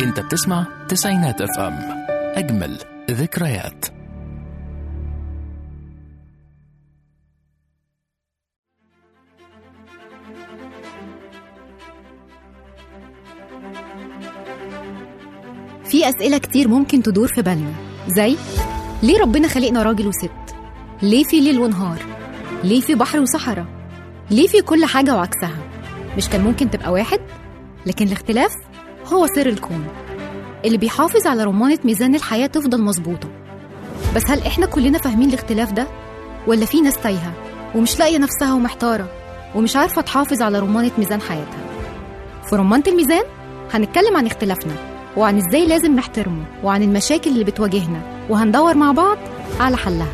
انت بتسمع تسعينات اف ام، اجمل ذكريات. في أسئلة كتير ممكن تدور في بالنا، زي ليه ربنا خلقنا راجل وست؟ ليه في ليل ونهار؟ ليه في بحر وصحراء؟ ليه في كل حاجة وعكسها؟ مش كان ممكن تبقى واحد؟ لكن الاختلاف هو سر الكون اللي بيحافظ على رمانة ميزان الحياة تفضل مظبوطة. بس هل إحنا كلنا فاهمين الاختلاف ده؟ ولا في ناس تايهة ومش لاقية نفسها ومحتارة ومش عارفة تحافظ على رمانة ميزان حياتها؟ في رمانة الميزان هنتكلم عن اختلافنا وعن ازاي لازم نحترمه وعن المشاكل اللي بتواجهنا، وهندور مع بعض على حلها.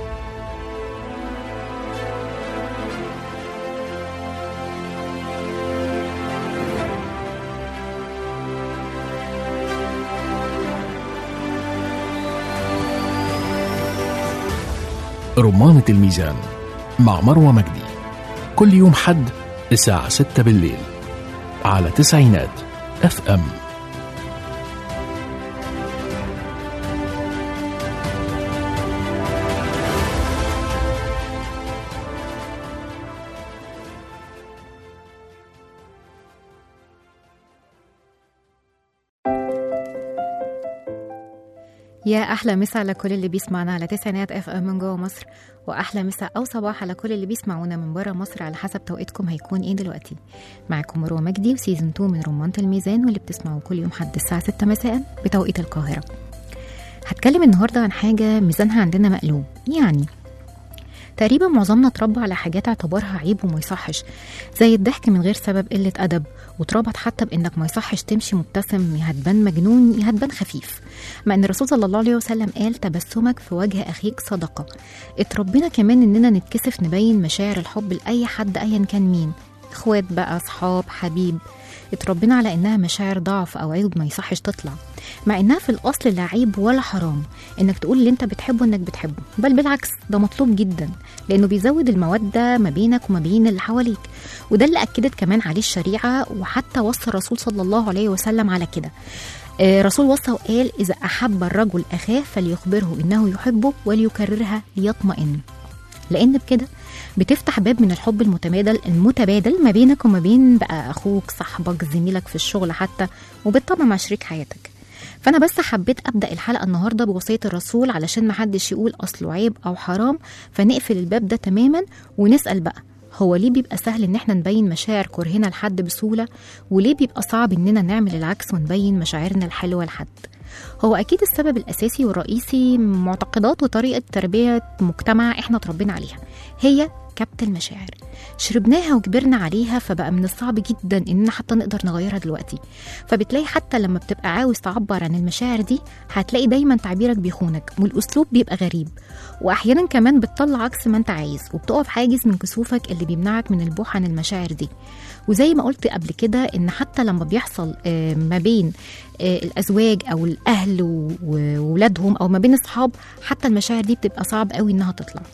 رمانة الميزان مع مروة مجدي، كل يوم حد الساعة 6 بالليل على تسعينات اف ام. يا أحلى مسا على كل اللي بيسمعنا على تسعينات اف ام من جوه مصر، وأحلى مسا أو صباح على كل اللي بيسمعونا من بره مصر على حسب توقيتكم هيكون ايه دلوقتي. معاكم مروة مجدي وسيزن 2 من رمانة الميزان، واللي بتسمعوا كل يوم حد الساعة 6 مساء بتوقيت القاهرة. هتكلم النهاردة عن حاجة ميزانها عندنا مقلوب، يعني تقريبا معظمنا اتربى على حاجات اعتبارها عيب وما يصحش، زي الضحك من غير سبب قلة أدب، وتربط حتى بإنك ما يصحش تمشي مبتسم، يا هتبان مجنون يا هتبان خفيف، مع إن الرسول صلى الله عليه وسلم قال تبسمك في وجه أخيك صدقة. اتربينا كمان إننا نتكسف نبين مشاعر الحب لأي حد أيا كان مين، اخوات بقى، صحاب، حبيب. اتربينا على إنها مشاعر ضعف أو عيب ما يصحش تطلع، مع إنها في الأصل لا عيب ولا حرام إنك تقول اللي أنت بتحبه إنك بتحبه، بل بالعكس ده مطلوب جدا، لأنه بيزود المودة ما بينك وما بين اللي حواليك. وده اللي أكدت كمان عليه الشريعة، وحتى وصى الرسول صلى الله عليه وسلم على كده. رسول وصى وقال إذا أحب الرجل أخاه فليخبره إنه يحبه وليكررها ليطمئن، لأن بكده بتفتح باب من الحب المتبادل ما بينك وما بين بقى أخوك، صاحبك، زميلك في الشغل حتى، وبالطبع مع شريك حياتك. فأنا بس حبيت أبدأ الحلقة النهاردة بوصية الرسول علشان محدش يقول أصله عيب أو حرام، فنقفل الباب ده تماما ونسأل بقى هو ليه بيبقى سهل إن احنا نبين مشاعر كرهنا لحد بسهولة، وليه بيبقى صعب إننا نعمل العكس ونبين مشاعرنا الحلوة لحد؟ هو أكيد السبب الأساسي والرئيسي معتقدات وطريقة تربية مجتمع احنا تربينا عليها، هي كبت المشاعر، شربناها وكبرنا عليها، فبقى من الصعب جدا إننا حتى نقدر نغيرها دلوقتي. فبتلاقي حتى لما بتبقى عاوز تعبر عن المشاعر دي هتلاقي دايما تعبيرك بيخونك والأسلوب بيبقى غريب، وأحيانا كمان بتطلع عكس ما انت عايز، وبتقف حاجز من كسوفك اللي بيمنعك من البوح عن المشاعر دي. وزي ما قلت قبل كده إن حتى لما بيحصل ما بين الأزواج أو الأهل وولادهم أو ما بين الصحاب، حتى المشاعر دي بتبقى صعب قوي إنها تطلع.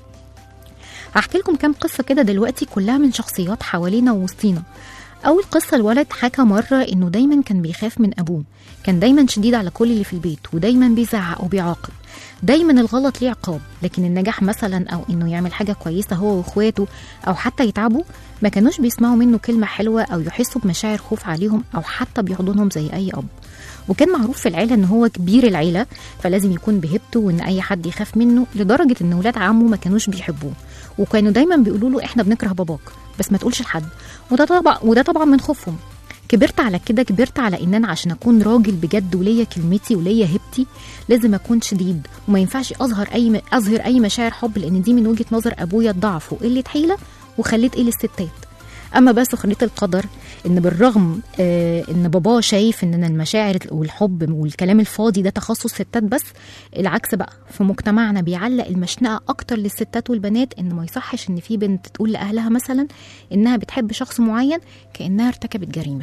هحكي لكم كام قصة كده دلوقتي كلها من شخصيات حوالينا ووسطينا. أول قصة، الولد حكى مرة إنه دايما كان بيخاف من أبوه، كان دايما شديد على كل اللي في البيت ودايما بيزعق وبيعاقب، دايما الغلط ليه عقاب، لكن النجاح مثلا أو إنه يعمل حاجة كويسة هو وإخواته أو حتى يتعبوا ما كانوش بيسمعوا منه كلمة حلوة أو يحسوا بمشاعر خوف عليهم أو حتى بيحضنهم زي أي أب. وكان معروف في العيلة إن هو كبير العيلة فلازم يكون بهبته وإن أي حد يخاف منه، لدرجة إن ولاد عمه ما كانوش بيحبوه، وكانوا دايما بيقولوا له إحنا بنكره باباك بس ما تقولش لحد، وده طبعا من خوفهم. كبرت على كده، كبرت على إن أنا عشان أكون راجل بجد وليا كلمتي وليا هبتي لازم أكون شديد، وما ينفعش أظهر أي مشاعر حب، لأن دي من وجهة نظر أبويا الضعف وقلة حيلة وخليت إيه للستات. أما بس خليت القدر إن بالرغم إن بابا شايف إن المشاعر والحب والكلام الفاضي ده تخصص ستات بس، العكس بقى في مجتمعنا بيعلق المشنقة أكتر للستات والبنات، إن ما يصحش إن في بنت تقول لأهلها مثلا إنها بتحب شخص معين كأنها ارتكبت جريمة.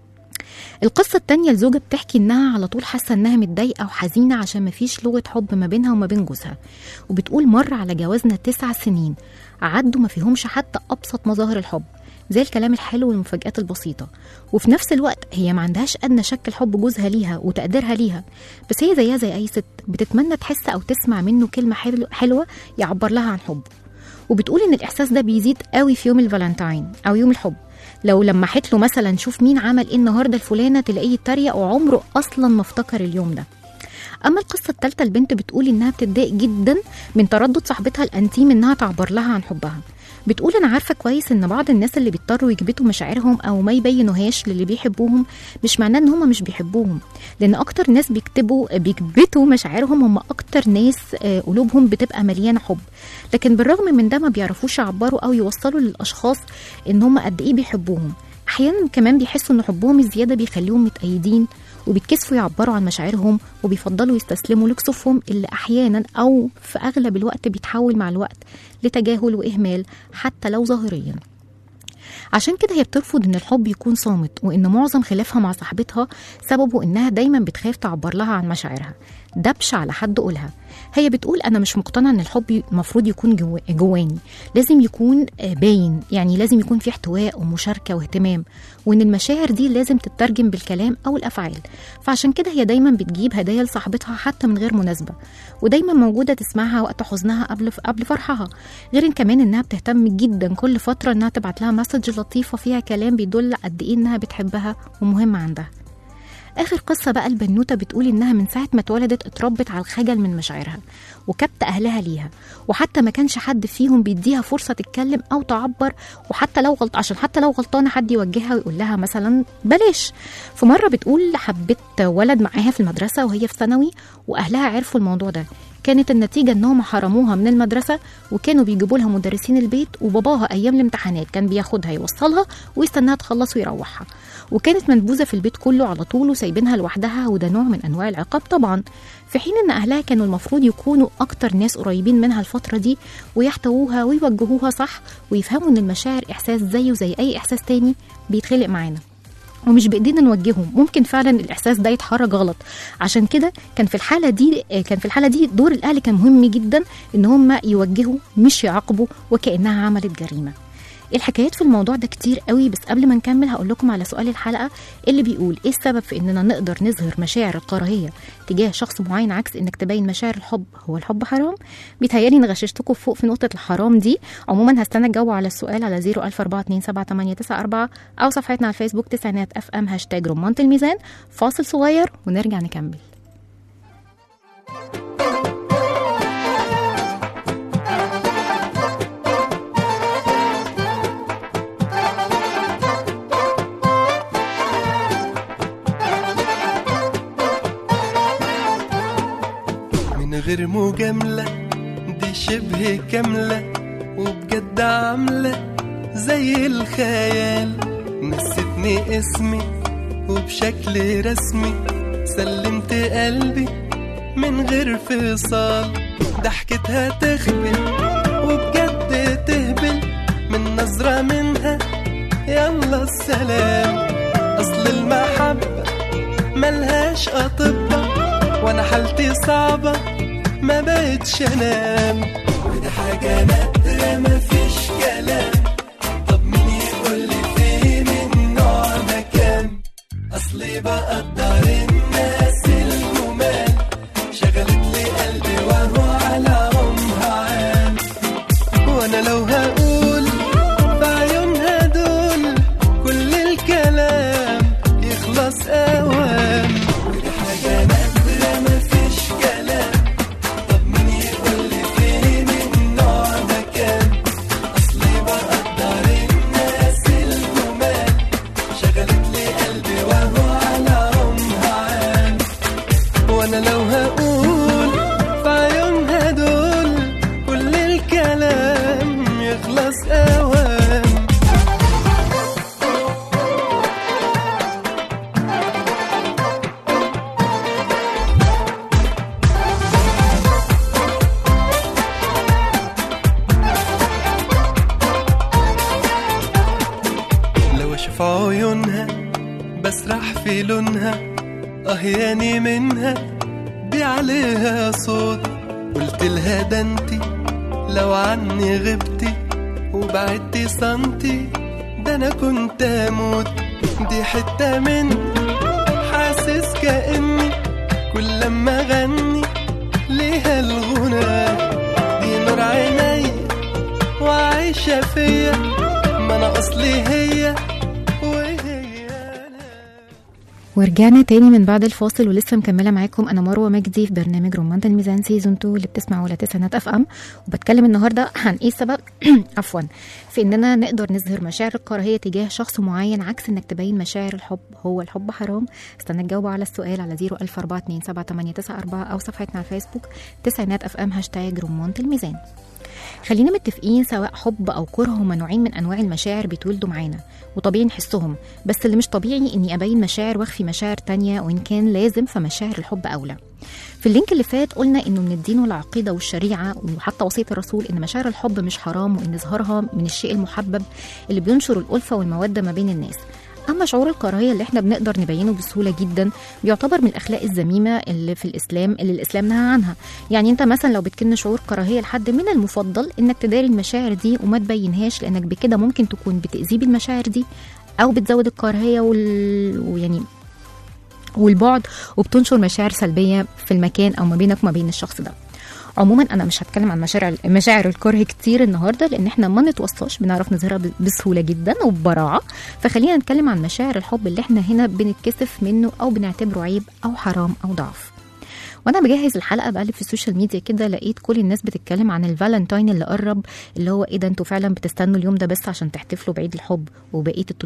القصة التانية، الزوجة بتحكي إنها على طول حاسة إنها متضايقة وحزينة عشان مفيش لغة حب ما بينها وما بين جوزها، وبتقول مر على جوازنا 9 سنين عدوا ما فيهمش حتى أبسط مظاهر الحب، زي الكلام الحلو والمفاجآت البسيطة. وفي نفس الوقت هي ما عندهاش أدنى شك لحب جوزها ليها وتقديرها ليها، بس هي زيها زي أي ست بتتمنى تحس أو تسمع منه كلمة حلوة يعبر لها عن حبه. وبتقول إن الإحساس ده بيزيد قوي في يوم الفالنتاين أو يوم الحب. لو لمحت له مثلا شوف مين عمل إيه النهاردة الفلانة، تلاقيه يتريق وعمره أصلا ما افتكر اليوم ده. أما القصة الثالثة، البنت بتقول إنها بتتضايق جدا من تردد صاحبتها الأنتيم إنها تعبر لها عن حبها. بتقول أنا عارفة كويس إن بعض الناس اللي بيضطروا يكبتوا مشاعرهم أو ما يبينوهاش للي بيحبوهم مش معناه إن هم مش بيحبوهم، لأن أكتر ناس بيكبتوا مشاعرهم هم أكتر ناس قلوبهم بتبقى مليانة حب، لكن بالرغم من ده ما بيعرفوش يعبروا أو يوصلوا للأشخاص إن هم قد إيه بيحبوهم. أحيانا كمان بيحسوا إن حبهم الزيادة بيخليهم متأيدين وبيتكسفوا يعبروا عن مشاعرهم، وبيفضلوا يستسلموا لكسوفهم اللي أحيانا أو في أغلب الوقت بيتحول مع الوقت لتجاهل وإهمال حتى لو ظاهريا. عشان كده هي بترفض إن الحب يكون صامت، وإن معظم خلافها مع صاحبتها سببه إنها دايما بتخاف تعبر لها عن مشاعرها، دبش على حد قولها. هي بتقول أنا مش مقتنعة إن الحب المفروض يكون جواني، لازم يكون باين، يعني لازم يكون في احتواء ومشاركة واهتمام، وإن المشاعر دي لازم تترجم بالكلام أو الأفعال. فعشان كده هي دايما بتجيب هدايا لصاحبتها حتى من غير مناسبة، ودايما موجودة تسمعها وقت حزنها قبل فرحها. غير إن كمان إنها بتهتم جدا كل فترة إنها تبعت لها مسج لطيفة فيها كلام بيدل قد إيه إنها بتحبها ومهم عندها. آخر قصة بقى البنوتة بتقول إنها من ساعة ما اتولدت اتربت على الخجل من مشاعرها وكبت أهلها ليها، وحتى ما كانش حد فيهم بيديها فرصة تتكلم أو تعبر، وحتى لو عشان حتى لو غلطانة حد يوجهها ويقول لها مثلا بلاش. في مرة بتقول حبت ولد معاها في المدرسة وهي في ثانوي، وأهلها عرفوا الموضوع ده. كانت النتيجة إنهم حرموها من المدرسة، وكانوا بيجيبوا لها مدرسين البيت، وباباها أيام الامتحانات كان بياخدها يوصلها ويستناها تخلص ويروحها، وكانت منبوذة في البيت كله على طول وسايبينها لوحدها، وده نوع من أنواع العقاب طبعا. في حين إن أهلها كانوا المفروض يكونوا أكتر ناس قريبين منها الفترة دي ويحتووها ويوجهوها صح، ويفهموا إن المشاعر إحساس زيه زي أي إحساس تاني بيتخلق معانا، ومش بإيدينا نوجههم. ممكن فعلا الإحساس ده يتحرك غلط. عشان كده كان في الحالة دي دور الأهل كان مهم جدا إن هم يوجهوا مش يعاقبوا وكأنها عملت جريمة. الحكايات في الموضوع ده كتير قوي، بس قبل ما نكمل هقول لكم على سؤال الحلقة اللي بيقول ايه السبب في اننا نقدر نظهر مشاعر الكراهية تجاه شخص معين عكس انك تبين مشاعر الحب. هو الحب حرام؟ بيتهيالي اني غششتكم فوق في نقطة الحرام دي. عموما هستنى الجو على السؤال على 004278994 او صفحتنا على الفيسبوك تسعينات FM #رمانة الميزان. فاصل صغير ونرجع نكمل. غير مجاملة دي شبه كاملة، وبجد عاملة زي الخيال. نسيتني اسمي وبشكل رسمي سلمت قلبي من غير فصال. ضحكتها تخبل وبجد تهبل من نظرة منها يلا السلام. أصل المحبة ملهاش أطباء، وانا حالتي صعبة ما بقتش انام، وده حاجة نادرة مفيش كلام. طب مين يقولي فين النوع ده كام؟ اصلي بقدر الناس الجمال، شغلت لي قلبي وهو على عمرها عام. وانا لو هقول بعيونها دول كل الكلام يخلص اوام، وده حاجة نادرة مفيش كلام. طب مين يقولي فين النوع ده كام؟ أصلي بقدر الناس الجمال، شغلت لي قلبي وهو على عمرها عام. وأنا لو هقول في عيونها دول كل الكلام يخلص أوام. في عيونها بسرح في لونها، أهياني منها دي عليها صوت. قلت لها ده انتي لو عني غبتي وبعدتي سنتي، ده انا كنت اموت. دي حتة مني حاسس كأني كل لما اغني ليها الغنى. دي نور عيني وعايشة فيا، ما انا اصلي هي وهي أنا. ورجعنا تاني من بعد الفاصل ولسه مكمله معاكم انا مروه مجدي في برنامج رمانة الميزان سيزون 2 اللي بتسمعوا على تسعينات اف ام. وبتكلم النهارده عن ايه السبب عفوا في اننا نقدر نظهر مشاعر الكراهيه تجاه شخص معين، عكس انك تبين مشاعر الحب. هو الحب حرام؟ استنى تجاوبوا على السؤال على 004278994 او صفحتنا على الفيسبوك تسعينات اف ام #رمانة الميزان. خلينا متفقين سواء حب او كره هما نوعين من انواع المشاعر بيتولدوا معانا وطبيعي نحسهم، بس اللي مش طبيعي اني ابين مشاعر واخفي مشاعر تانية، وان كان لازم فمشاعر الحب اولى. في اللينك اللي فات قلنا انه من الدين والعقيده والشريعه وحتى وصيه الرسول ان مشاعر الحب مش حرام، وان اظهارها من الشيء المحبب اللي بينشر الالفه والموده ما بين الناس. اما شعور الكراهيه اللي احنا بنقدر نبينه بسهوله جدا بيعتبر من الاخلاق الذميمه اللي في الاسلام، اللي الاسلام نهى عنها. يعني انت مثلا لو بتكن شعور كراهيه لحد، من المفضل انك تداري المشاعر دي وما تبينهاش، لانك بكده ممكن تكون بتاذيه بالمشاعر دي او بتزود الكراهيه ويعني والبعد، وبتنشر مشاعر سلبيه في المكان او ما بينك وما بين الشخص ده. عموما انا مش هتكلم عن مشاعر الكره كتير النهارده، لان احنا ما نتوصاش بنعرف نظهرها بسهوله جدا وببراعه. فخلينا نتكلم عن مشاعر الحب اللي احنا هنا بنتكسف منه او بنعتبره عيب او حرام او ضعف. وانا بجهز الحلقه بقلب في السوشيال ميديا كده، لقيت كل الناس بتتكلم عن الفالنتاين اللي قرب، اللي هو ايه ده انتوا فعلا بتستنوا اليوم ده بس عشان تحتفلوا بعيد الحب، وبقيه ال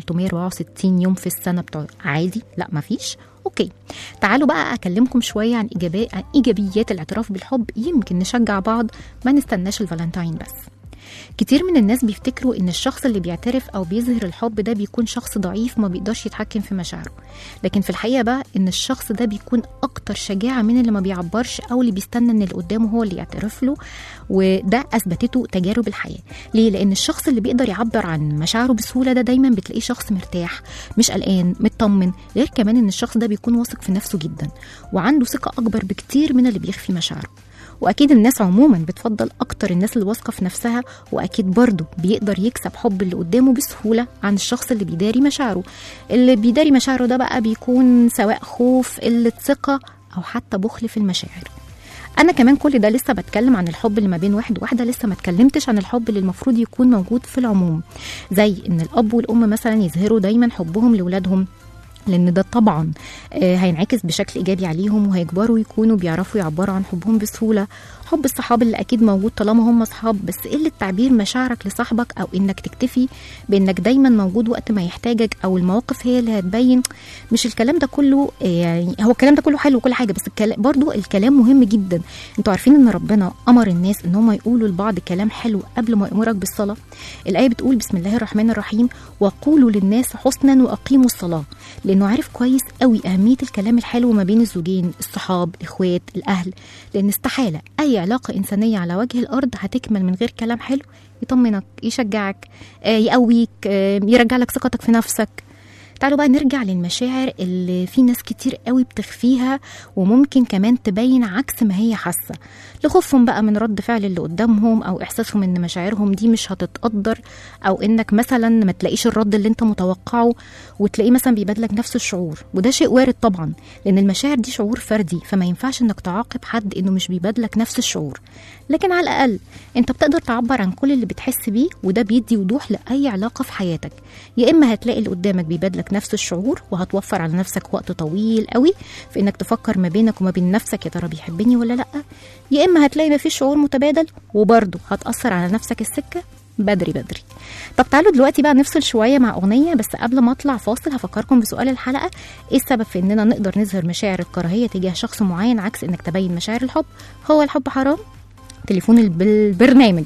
364 يوم في السنه بتوع عادي؟ لا مفيش. اوكي، تعالوا بقى اكلمكم شويه عن ايجابيات الاعتراف بالحب، يمكن نشجع بعض ما نستناش الفالنتاين بس. كتير من الناس بيفتكروا ان الشخص اللي بيعترف او بيظهر الحب ده بيكون شخص ضعيف ما بيقدرش يتحكم في مشاعره، لكن في الحقيقه بقى ان الشخص ده بيكون اكتر شجاعه من اللي ما بيعبرش او اللي بيستنى ان اللي قدامه هو اللي يعترف له. وده اثبتته تجارب الحياه. ليه؟ لان الشخص اللي بيقدر يعبر عن مشاعره بسهوله ده دايما بتلاقيه شخص مرتاح، مش قلقان، مطمن. غير كمان ان الشخص ده بيكون واثق في نفسه جدا وعنده ثقه اكبر بكتير من اللي بيخفي مشاعره. واكيد الناس عموما بتفضل اكتر الناس اللي واثقه في نفسها، واكيد برضو بيقدر يكسب حب اللي قدامه بسهوله عن الشخص اللي بيداري مشاعره. اللي بيداري مشاعره ده بقى بيكون سواء خوف، قله ثقه، او حتى بخل في المشاعر. انا كمان كل ده لسه بتكلم عن الحب اللي ما بين واحد وواحده، لسه ما اتكلمتش عن الحب اللي المفروض يكون موجود في العموم، زي ان الاب والام مثلا يظهروا دايما حبهم لاولادهم، لان ده طبعا هينعكس بشكل ايجابي عليهم، وهيكبروا يكونوا بيعرفوا يعبروا عن حبهم بسهوله. حب الصحاب اللي اكيد موجود طالما هم اصحاب، بس قله تعبير مشاعرك لصاحبك او انك تكتفي بانك دايما موجود وقت ما يحتاجك، او المواقف هي اللي هتبين. مش الكلام ده كله، يعني هو الكلام ده كله حلو وكل حاجه، بس برضو الكلام مهم جدا. انتوا عارفين ان ربنا امر الناس ان هم يقولوا لبعض كلام حلو قبل ما يامرك بالصلاه؟ الايه بتقول بسم الله الرحمن الرحيم وقولوا للناس حسنا واقيموا الصلاه، لانه عارف كويس قوي اهميه الكلام الحلو ما بين الزوجين، الصحاب، الاخوات، الاهل. لان استحاله اي علاقه انسانيه على وجه الارض هتكمل من غير كلام حلو يطمنك، يشجعك، يقويك، يرجع لك ثقتك في نفسك. تعالوا بقى نرجع للمشاعر اللي في ناس كتير قوي بتخفيها، وممكن كمان تبين عكس ما هي حاسه، لخوفهم بقى من رد فعل اللي قدامهم، او احساسهم ان مشاعرهم دي مش هتتقدر، او انك مثلا ما تلاقيش الرد اللي انت متوقعه وتلاقيه مثلا بيبادلك نفس الشعور. وده شيء وارد طبعا، لان المشاعر دي شعور فردي، فما ينفعش انك تعاقب حد انه مش بيبادلك نفس الشعور. لكن على الاقل انت بتقدر تعبر عن كل اللي بتحس بيه، وده بيدي وضوح لاي علاقه في حياتك. يا اما هتلاقي اللي قدامك بيبادلك نفس الشعور، وهتوفر على نفسك وقت طويل قوي في انك تفكر ما بينك وما بين نفسك يا ترى بيحبني ولا لا. يا اما هتلاقي ما فيش شعور متبادل، وبرضه هتأثر على نفسك السكه بدري بدري. طب تعالوا دلوقتي بقى نفصل شويه مع اغنيه، بس قبل ما اطلع فاصل هفكركم بسؤال الحلقه: ايه السبب في اننا نقدر نظهر مشاعر الكراهيه تجاه شخص معين عكس انك تبين مشاعر الحب؟ هو الحب حرام؟ تليفون البرنامج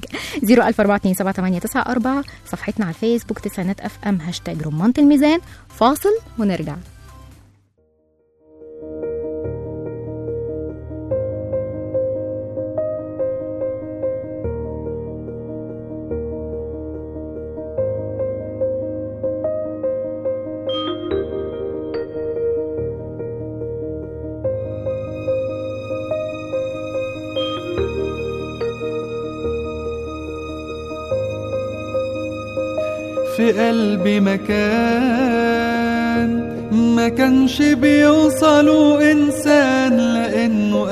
004278994، صفحتنا على الفيسبوك تسعينات اف ام #رمانة الميزان. فاصل ونرجع. في في قلبي مكان ما كانش بيوصلوا إنسان لأنه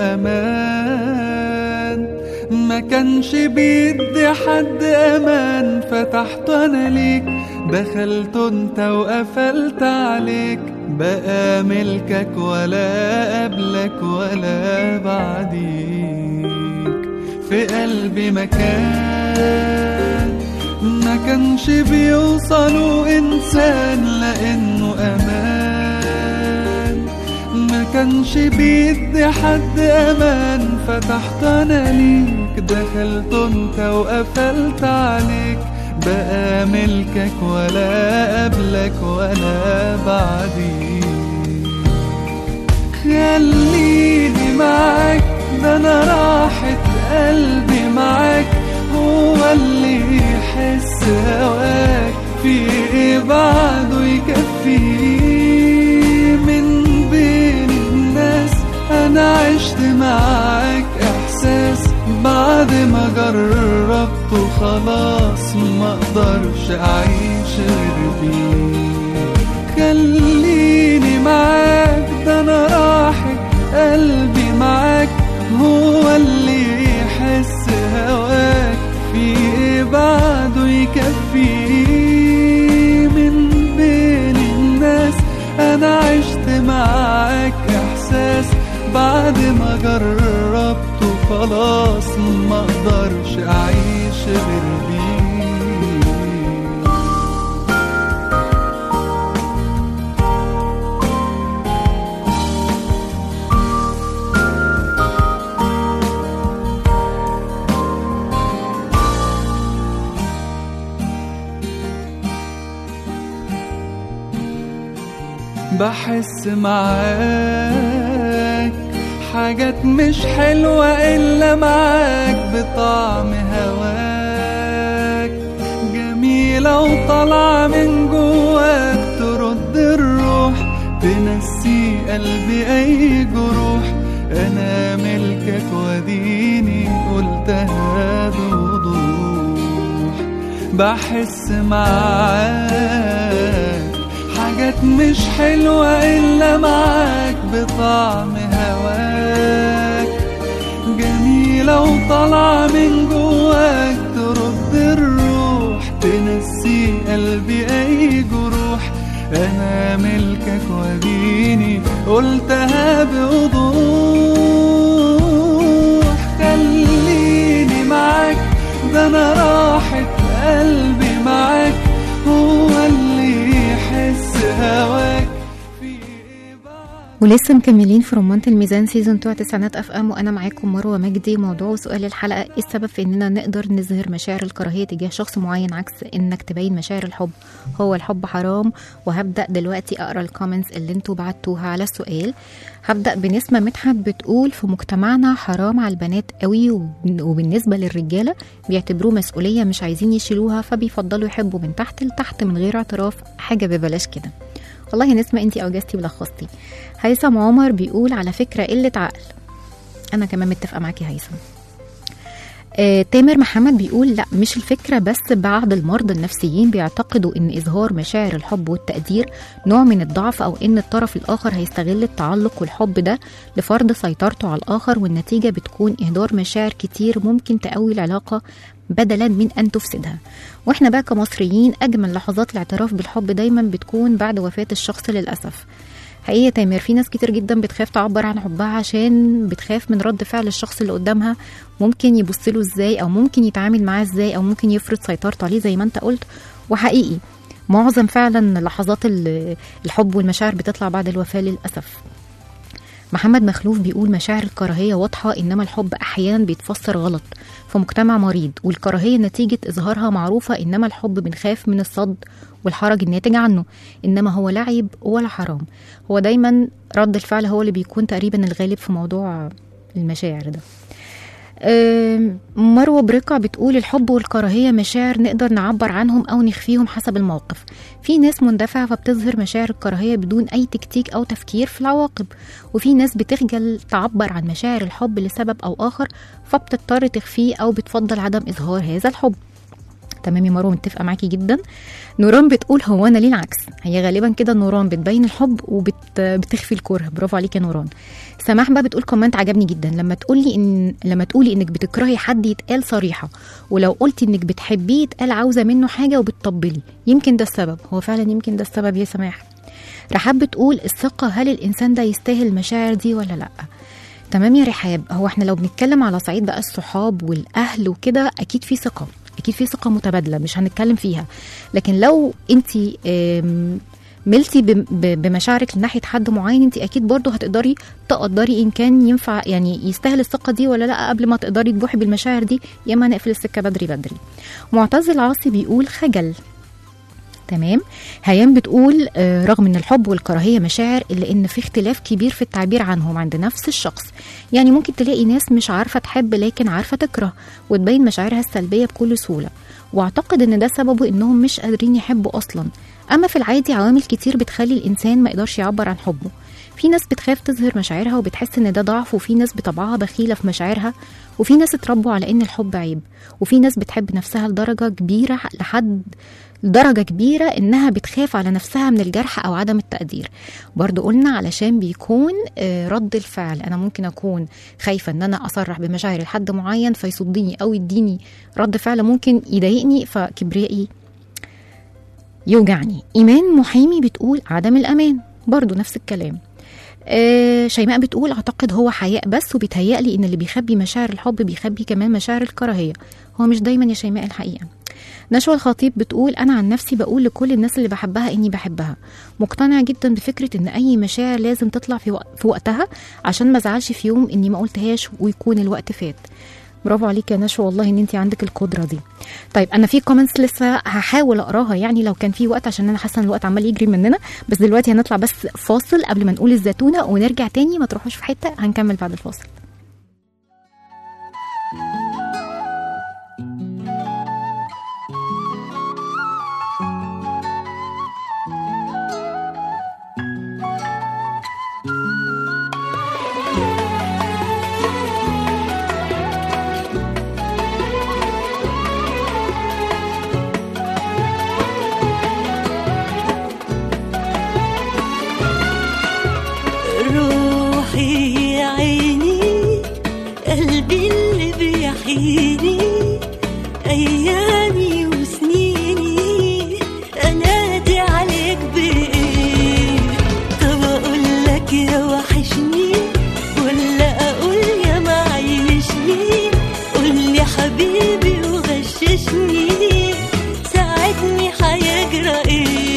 أمان، ما كانش بيدي حد أمان، فتحت أنا ليك، دخلت انت وقفلت عليك، بقى ملكك ولا قبلك ولا بعديك. في قلبي مكان ما كانش بيوصلوا إنسان لأنه أمان، ما كانش بيدي حد أمان، فتحت أنا ليك، دخلت انت وقفلت عليك، بقى ملكك ولا قبلك ولا بعديك. خليني معاك، ده أنا راحة قلبي معاك، هو اللي يحس هواك، في إيه بعده يكفيه من بين الناس. أنا عشت معاك إحساس بعد ما جربته خلاص، ما اقدرش أعيش غير بيك. خليني معاك، ده أنا راحة قلبي معاك، هو اللي يحس هواك، في بعده يكفيه من بين الناس. أنا عشت معاك إحساس بعد ما جربته خلاص، ما اقدرش أعيش غير بيك. بحس معاك حاجات مش حلوة إلا معاك، بطعم هواك جميلة وطلع من جواك، ترد الروح، تنسي قلبي أي جروح. أنا ملكك وديني قلتها بوضوح. بحس معاك حاجات مش حلوة إلا معاك، بطعم هواك جميلة وطلع من جواك، ترد الروح، تنسي قلبي أي جروح. أنا ملكك وديني قلتها بوضوح. خليني معاك، ده أنا راحة قلبي معاك، هو اللي يحس هواك. ولسه مكملين في رمانة الميزان سيزون 2 تسعينات اف ام، وانا معاكم مروه مجدي. موضوع وسؤال الحلقه: ايه السبب في اننا نقدر نظهر مشاعر الكراهيه تجاه شخص معين عكس انك تبين مشاعر الحب؟ هو الحب حرام؟ وهبدا دلوقتي اقرا الكومنتس اللي انتوا بعتوها على السؤال. هبدا بنسمه مدحت بتقول: في مجتمعنا حرام على البنات قوي، وبالنسبه للرجاله بيعتبروه مسؤوليه مش عايزين يشيلوها، فبيفضلوا يحبوا من تحت لتحت من غير اعتراف، حاجه ببلاش كده. والله نسمة انتي اوجزتي ولخصتي. هيثم عمر بيقول: على فكرة قلة عقل. انا كمان متفقة معاكي هيثم. تامر محمد بيقول: لا مش الفكرة، بس بعض المرضى النفسيين بيعتقدوا ان اظهار مشاعر الحب والتقدير نوع من الضعف، او ان الطرف الاخر هيستغل التعلق والحب ده لفرض سيطرته على الاخر، والنتيجة بتكون اهدار مشاعر كتير ممكن تقوي العلاقة بدلا من أن تفسدها. وإحنا بقى كمصريين أجمل لحظات الاعتراف بالحب دايما بتكون بعد وفاة الشخص للأسف. حقيقة تامر، في ناس كتير جدا بتخاف تعبر عن حبها عشان بتخاف من رد فعل الشخص اللي قدامها، ممكن يبصله ازاي، أو ممكن يتعامل معاه ازاي، أو ممكن يفرض سيطرته عليه زي ما انت قلت. وحقيقي معظم فعلا لحظات الحب والمشاعر بتطلع بعد الوفاة للأسف. محمد مخلوف بيقول: مشاعر الكراهية واضحة، إنما الحب أحيانا بيتفسر غلط في مجتمع مريض، والكراهية نتيجة إظهارها معروفة، إنما الحب بنخاف من الصد والحرج الناتج عنه، إنما هو لا عيب ولا حرام. هو دايما رد الفعل هو اللي بيكون تقريبا الغالب في موضوع المشاعر ده. مروة برقع بتقول: الحب والكراهية مشاعر نقدر نعبر عنهم أو نخفيهم حسب الموقف. في ناس مندفعة فبتظهر مشاعر الكراهية بدون أي تكتيك أو تفكير في العواقب، وفي ناس بتخجل تعبر عن مشاعر الحب لسبب أو آخر فبتضطر تخفيه أو بتفضل عدم إظهار هذا الحب. تمام يا مروه، متفقه معاكي جدا. نوران بتقول هو انا ليه العكس؟ هي غالبا كده نوران بتبين الحب وبتخفي الكره. برافو عليك يا نوران. سماح بقى بتقول كومنت عجبني جدا، لما تقولي انك بتكرهي حد يتقال صريحه، ولو قلتي انك بتحبيه يتقال عاوزه منه حاجه وبتطبلي، يمكن ده السبب. هو فعلا يمكن ده السبب يا سماح. رحاب بتقول الثقه، هل الانسان ده يستاهل المشاعر دي ولا لا؟ تمام يا رحاب. هو احنا لو بنتكلم على صعيد بقى الصحاب والاهل وكده، اكيد في ثقه، اكيد في ثقه متبادله، مش هنتكلم فيها. لكن لو انت ملتي بمشاعرك لناحيه حد معين، انت اكيد برضو هتقدري تقدري ان كان ينفع يعني يستاهل الثقه دي ولا لا، قبل ما تقدري تبوحي بالمشاعر دي، يا اما نقفل السكه بدري بدري. معتز العاصي بيقول خجل. تمام. هيام بتقول رغم ان الحب والكراهيه مشاعر، الا ان في اختلاف كبير في التعبير عنهم عند نفس الشخص. يعني ممكن تلاقي ناس مش عارفه تحب لكن عارفه تكره وتبين مشاعرها السلبيه بكل سهوله، واعتقد ان ده سببه انهم مش قادرين يحبوا اصلا. اما في العادي عوامل كتير بتخلي الانسان ما يقدرش يعبر عن حبه. في ناس بتخاف تظهر مشاعرها وبتحس ان ده ضعف، وفي ناس بطبعها بخيله في مشاعرها، وفي ناس اتربوا على ان الحب عيب، وفي ناس بتحب نفسها لدرجه كبيره انها بتخاف على نفسها من الجرح او عدم التقدير. برضو قلنا علشان بيكون رد الفعل، انا ممكن اكون خايفه ان انا اصرح بمشاعري لحد معين فيصدني او يديني رد فعل ممكن يضايقني، فكبريائي يوجعني. ايمان محامي بتقول عدم الامان، برضو نفس الكلام. شيماء بتقول اعتقد هو حياء بس، وبيتهيألي ان اللي بيخبي مشاعر الحب بيخبي كمان مشاعر الكراهيه. هو مش دايما يا شيماء الحقيقه. نشوى الخطيب بتقول انا عن نفسي بقول لكل الناس اللي بحبها اني بحبها، مقتنعه جدا بفكره ان اي مشاعر لازم تطلع في وقتها، عشان ما ازعلش في يوم اني ما قلتهاش ويكون الوقت فات. برافو عليك يا نشوى، والله ان انت عندك القدره دي. طيب انا في كومنتس لسه هحاول اقراها يعني لو كان في وقت، عشان انا حاسه ان الوقت عمال يجري مننا. بس دلوقتي هنطلع بس فاصل قبل ما نقول الزيتونه ونرجع تاني، ما تروحوش في حته، هنكمل بعد الفاصل. روحي يا عيني، قلبي اللي بيحييني، أيامي وسنيني أنادي عليك بإيه؟ طب أقول لك يا وحشني ولا أقول يا معيشني؟ قول لي حبيبي وغششني، ساعدني هيجرى إيه؟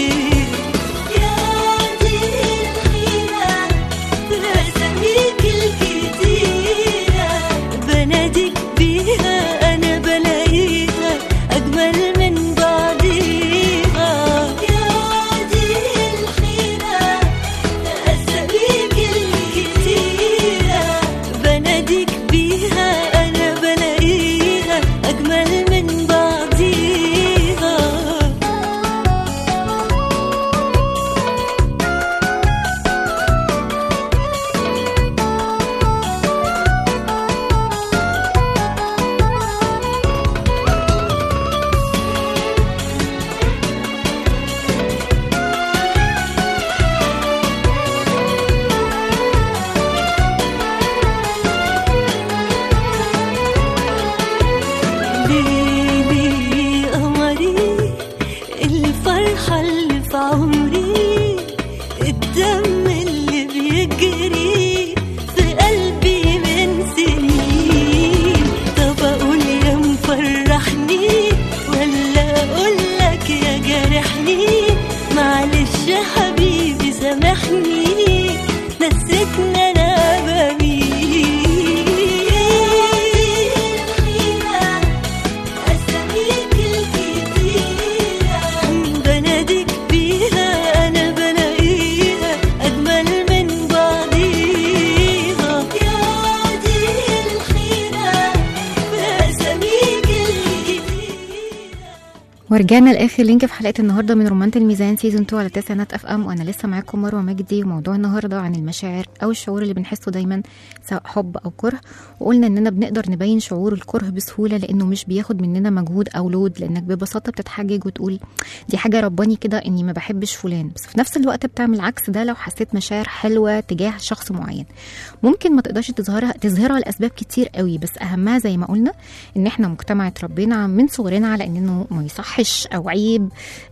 ورجعنا لاخر لينك في حلقه النهارده من رمانة الميزان سيزون 2 على تسعينات اف ام، وانا لسه معاكم مروه مجدي. وموضوع النهارده عن المشاعر او الشعور اللي بنحسه دايما سواء حب او كره. وقلنا اننا بنقدر نبين شعور الكره بسهوله لانه مش بياخد مننا مجهود او لود، لانك ببساطه بتتحجج وتقول دي حاجه رباني كده اني ما بحبش فلان، بس في نفس الوقت بتعمل عكس ده لو حسيت مشاعر حلوه تجاه شخص معين. ممكن ما تقدرش تظهرها لاسباب كتير قوي، بس اهمها زي ما قلنا ان احنا مجتمع اتربينا من صغرنا على انه ما يصحش او عيب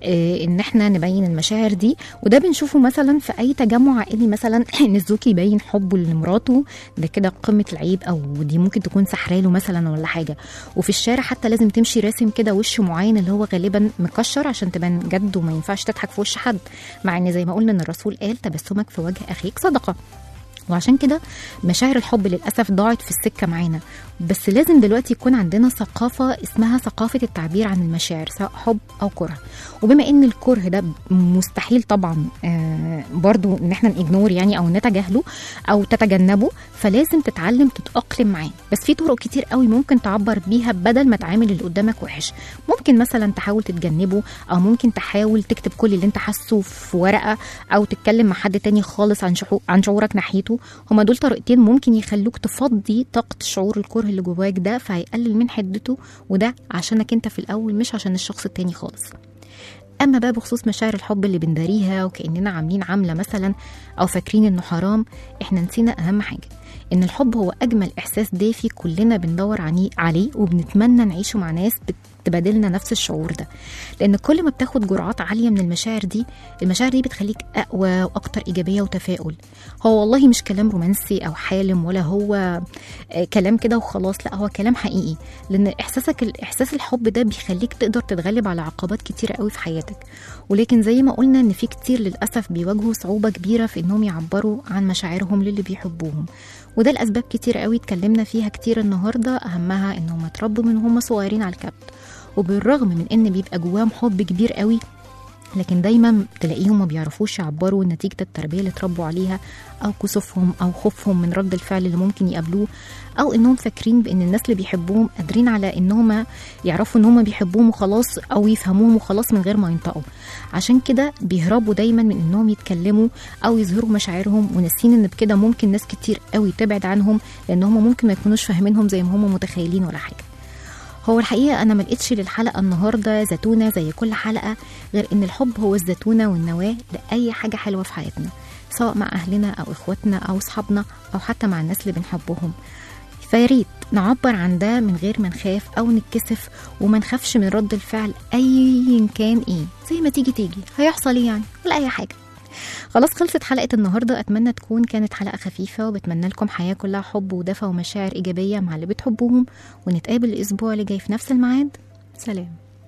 ان احنا نبين المشاعر دي. وده بنشوفه مثلا في اي تجمع عائلي، مثلا ان الزوج يبين حبه لمراته، ده كده قمه العيب، او دي ممكن تكون سحراله مثلا ولا حاجه. وفي الشارع حتى لازم تمشي راسم كده وش معين اللي هو غالبا مكشر عشان تبان جد، وما ينفعش تضحك في وش حد، مع ان زي ما قلنا ان الرسول قال تبسمك في وجه اخيك صدقه. وعشان كده مشاعر الحب للأسف ضاعت في السكة معانا. بس لازم دلوقتي يكون عندنا ثقافة اسمها ثقافة التعبير عن المشاعر سواء حب أو كره. وبما ان الكره ده مستحيل طبعا برضو ان احنا نيجنور يعني او نتجاهله او تتجنبه، فلازم تتعلم تتأقلم معاه. بس في طرق كتير قوي ممكن تعبر بيها بدل ما تعامل اللي قدامك وحش. ممكن مثلا تحاول تتجنبه، او ممكن تحاول تكتب كل اللي انت حاسه في ورقة، او تتكلم مع حد تاني خالص عن شعورك ناحيته. هما دول طريقتين ممكن يخلوك تفضي طاقة شعور الكره اللي جواك ده، فهيقلل من حدته، وده عشانك انت في الاول مش عشان الشخص التاني خالص. اما بقى بخصوص مشاعر الحب اللي بنداريها وكأننا عاملين عملة مثلا او فاكرين انه حرام، احنا نسينا اهم حاجة، ان الحب هو اجمل احساس دافي كلنا بندور عليه وبنتمنى نعيشه مع ناس تبادلنا نفس الشعور ده. لان كل ما بتاخد جرعات عالية من المشاعر دي بتخليك اقوى واكتر ايجابية وتفاؤل. هو والله مش كلام رومانسي او حالم، ولا هو كلام كده وخلاص، لا هو كلام حقيقي. لان احساس الحب ده بيخليك تقدر تتغلب على عقبات كتيرة قوي في حياتك. ولكن زي ما قلنا ان في كتير للاسف بيواجهوا صعوبة كبيرة في انهم يعبروا عن مشاعرهم للي بيحبوهم. وده الاسباب كتير قوي اتكلمنا فيها كتير النهارده، اهمها انهم اتربوا من هم صغيرين على الكبت. وبالرغم من ان بيبقى جواهم حب كبير قوي، لكن دايما تلاقيهم ما بيعرفوش يعبروا نتيجة التربية اللي اتربوا عليها، او كسوفهم او خوفهم من رد الفعل اللي ممكن يقابلوه، او انهم فاكرين بان الناس اللي بيحبوهم قادرين على انهم يعرفوا ان هم بيحبوهم وخلاص، او يفهموهم وخلاص من غير ما ينطقوا. عشان كده بيهربوا دايما من انهم يتكلموا او يظهروا مشاعرهم، وناسين ان بكده ممكن ناس كتير قوي تبعد عنهم، لان هم ممكن ما يكونوش فاهمينهم زي ما هم متخيلين ولا حاجة. هو الحقيقة أنا ملقتش للحلقة النهاردة زيتونة زي كل حلقة، غير إن الحب هو الزيتونة والنواة لأي حاجة حلوة في حياتنا، سواء مع أهلنا أو إخواتنا أو أصحابنا أو حتى مع الناس اللي بنحبهم. فياريت نعبر عن ده من غير ما نخاف أو نتكسف، وما نخافش من رد الفعل أي كان إيه، زي ما تيجي هيحصل إيه يعني، ولا أي حاجة. خلاص خلصت حلقة النهاردة. أتمنى تكون كانت حلقة خفيفة، وبتمنى لكم حياة كلها حب ودفى ومشاعر إيجابية مع اللي بتحبوهم. ونتقابل الأسبوع اللي جاي في نفس الميعاد. سلام.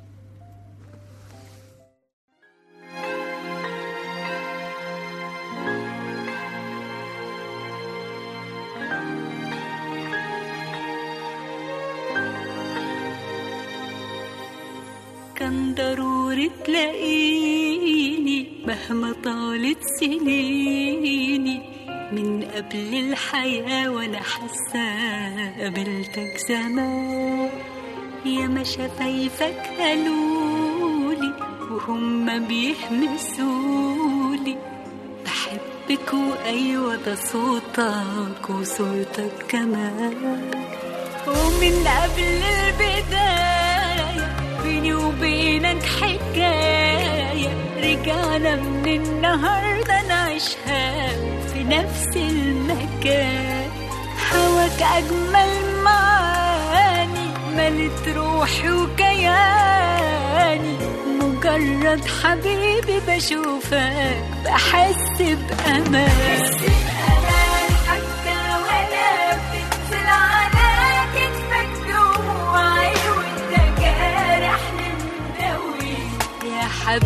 كان ضروري تلاقيني مهما طالت سنيني، من قبل الحياة وانا حاسة قابلتك زمان. يا ما شفايفك قالولي وهم بيحمسولي بحبك، وايوه ده صوتك وصورتك كمان. ومن قبل البداية بيني وبينك حكاية، رجعنا من النهاردة نعيشها في نفس المكان. هواك أجمل معاني ملت روحي وكياني، مجرد حبيبي بشوفك بحس بأمان. حتى وأنا بتنزل على كتفك دموعي وانت جارحني مداوي يا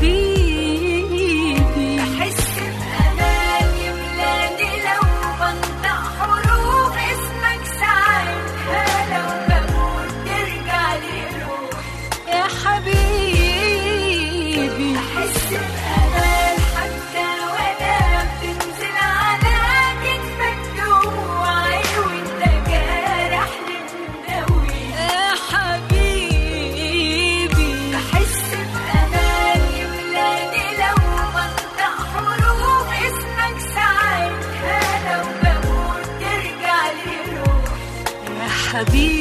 حبيبي. بحس بأمان يملاني لو بنطق حروف اسمك ساعتها، لو بموت ترجع لي روح يا حبيبي. بحس بأمان حتى وأنا بتنزل على كتفك دموعي وانت جارحني مداوي يا حبيبي. بحس حبيبي